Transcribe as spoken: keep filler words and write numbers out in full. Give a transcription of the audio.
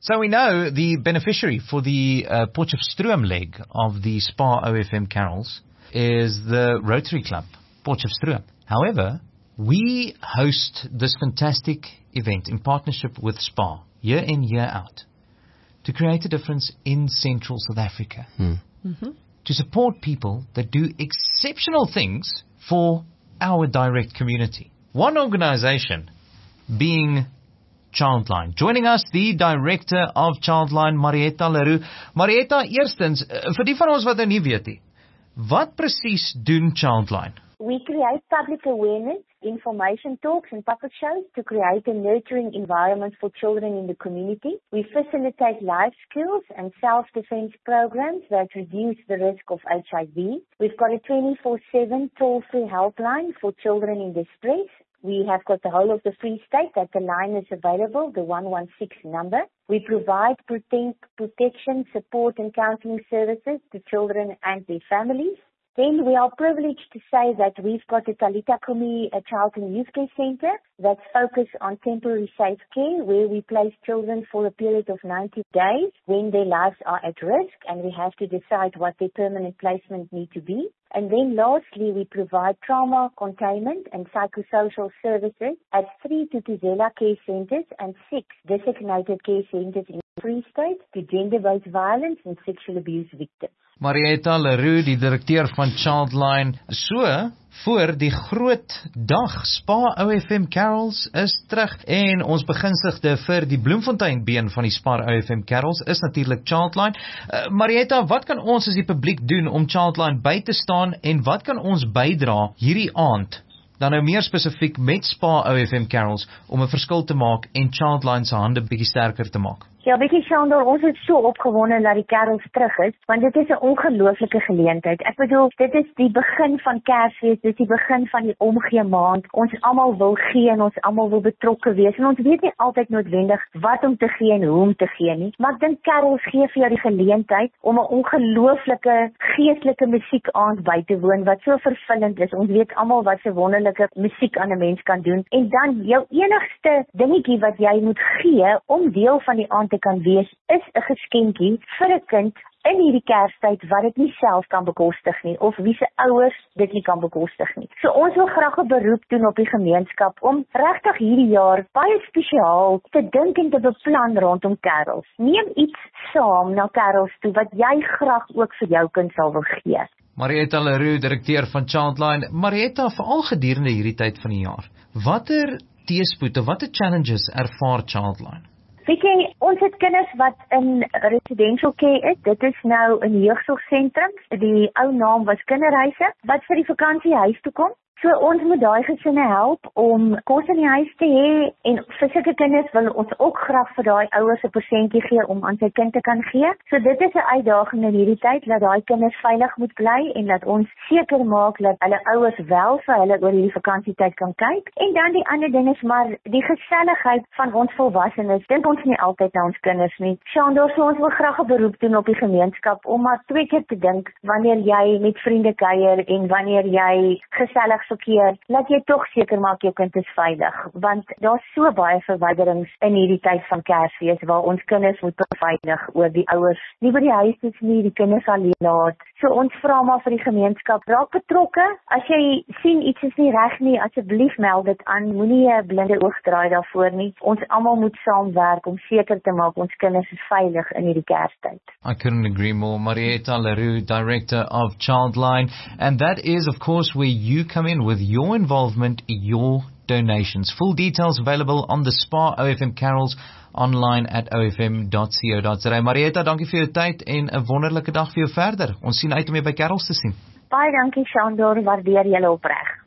So we know the beneficiary for the uh, Potchefstroom leg of the Spa O F M Carols is the Rotary Club, Potchefstroom. However, we host this fantastic event in partnership with Spa, year in, year out, to create a difference in Central South Africa. Hmm. Mm-hmm. To support people that do exceptional things for our direct community. One organization being Childline. Joining us, the director of Childline, Marietta Leroux. Marietta, eerstens, vir die van ons wat nou nie weet nie, wat presies doen Childline? We create public awareness, information talks and puppet shows to create a nurturing environment for children in the community. We facilitate life skills and self-defense programs that reduce the risk of H I V. We've got a twenty-four seven toll-free helpline for children in distress. We have got the whole of the Free State that the line is available, the one one six number. We provide protect, protection, support and counseling services to children and their families. Then we are privileged to say that we've got a Talita Kumi, a child and youth care center that's focused on temporary safe care, where we place children for a period of ninety days when their lives are at risk, and we have to decide what their permanent placement need to be. And then lastly, we provide trauma containment and psychosocial services at three Tutuzela care centers and six designated care centers in the Free State to gender-based violence and sexual abuse victims. Marietta Leroux, die directeur van Childline. So, voor die groot dag, Spa O F M Carols is terug en ons begunstigde vir die Bloemfontein been van die Spa O F M Carols is natuurlik Childline. Uh, Marietta, wat kan ons as die publiek doen om Childline by te staan en wat kan ons bydra hierdie aand, dan nou meer spesifiek met Spa O F M Carols, om 'n verskil te maak en Childline se hande bietjie sterker te maak? Ja, bietjie Shandor, ons is so opgewonde dat die Carols terug is, want dit is 'n ongelooflike geleentheid. Ek bedoel, dit is die begin van Kersfees, dit is die begin van die omgee maand. Ons almal wil gee en ons almal wil betrokke wees en ons weet nie altyd noodwendig wat om te gee en hoe om te gee nie. Maar ek dink Carols gee vir jou die geleentheid om 'n ongelooflike geestelike musiekaand by te woon wat so vervullend is. Ons weet almal wat se wonderlike musiek aan 'n mens kan doen. En dan jou enigste dingetjie wat jy moet gee om deel van die aand te kan wees, is 'n geskenkie vir 'n kind in hierdie Kerstyd wat dit nie self kan bekostig nie, of wie se ouers dit nie kan bekostig nie. So ons wil graag 'n beroep doen op die gemeenskap om regtig hierdie jaar baie spesiaal te dink en te beplan rondom Carols. Neem iets saam na Carols toe wat jy graag ook vir jou kind sal wil gee. Marietta Leroux, direkteur van Childline. Marietta, veral gedurende hierdie tyd van die jaar, watter teëspoed of watter challenges ervaar Childline? Weet jy, ons het kinders wat in residential care is. Dit is nou in jeugsorgsentrums. Die ou naam was kinderhuise, wat vir die vakansie huis toe kom. So ons moet daai gesinne help om kos in die huis te hê, en vir sulke kinders wil ons ook graag vir daai ouers 'n persentjie gee om aan sy kind te kan gee. So dit is 'n uitdaging in hierdie tyd, dat daai kinders veilig moet bly en dat ons seker maak dat hulle ouers wel vir hulle oor hierdie vakansietyd kan kyk. En dan die ander ding is maar die geselligheid van ons volwassenes. Dink ons nie altyd na ons kinders nie. Shandor, so ons wil graag 'n beroep doen op die gemeenskap om maar twee keer te dink wanneer jy met vriende kuier en wanneer jy gesellig verkeer, laat jy tog seker maak jou kind is veilig, want daar's so baie verwyderings in hierdie tyd van Kersfees waar ons kinders moet veilig oor die ouers nie by die huis is nie, die kinders alleen laat. So ons vra maar vir die gemeenskap, raak betrokke. As jy sien iets is nie reg nie, asseblief meld dit aan, moenie 'n blinde oog draai daarvoor nie. Ons almal moet saamwerk om seker te maak ons kinders is veilig in hierdie Kerstyd. I couldn't agree more. Marietta Leroux, director of Childline, and that is of course where you come in with your involvement, your donations. Full details available on the Spa O F M Carols online at o f m dot co dot za. Marietta, dankie vir jou tyd en 'n wonderlike dag vir jou verder. Ons sien uit om jou by Carols te sien. Baie dankie Shandor, waardeer julle opreg.